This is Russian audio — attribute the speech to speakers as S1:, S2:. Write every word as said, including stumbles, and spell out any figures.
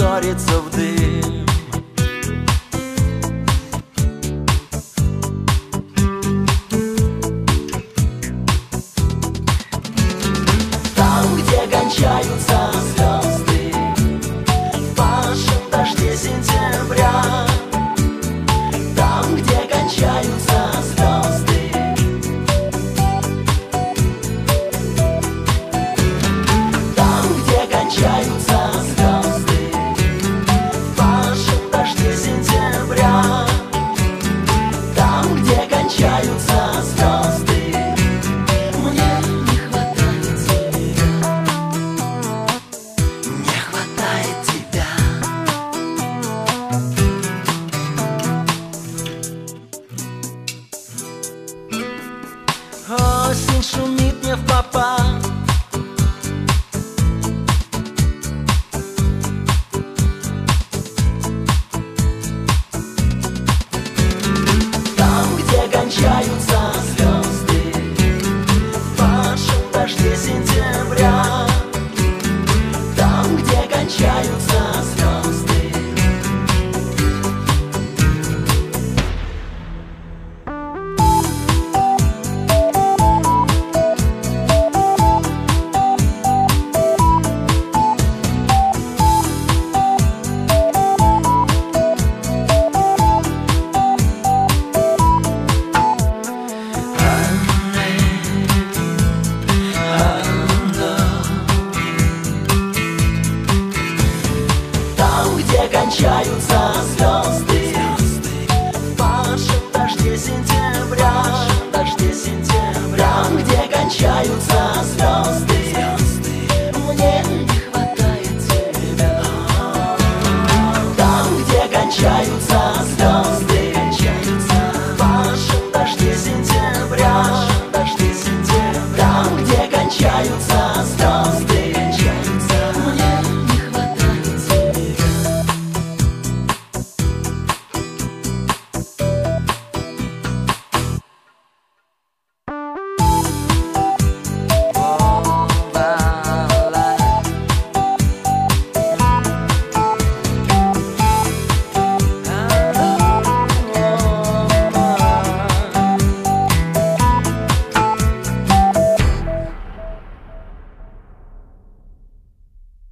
S1: ссорится в дым. Там, где кончаются звезды в павшем дожде сентября, там, где кончаются звезды, там, где кончаются звезды в павшем дожде сентября, там, где кончаются звезды, мне не хватает тебя, не хватает тебя. Осень шумит мне в попа, там, где кончаются звезды в падшем дожде сентября, там, где кончаются звезды. Там, где кончаются звезды в падшем дожде сентября, дожде сентября, там, где кончаются звезды, мне не хватает тебя. Там, где кончаются звезды в падшем дожде сентября,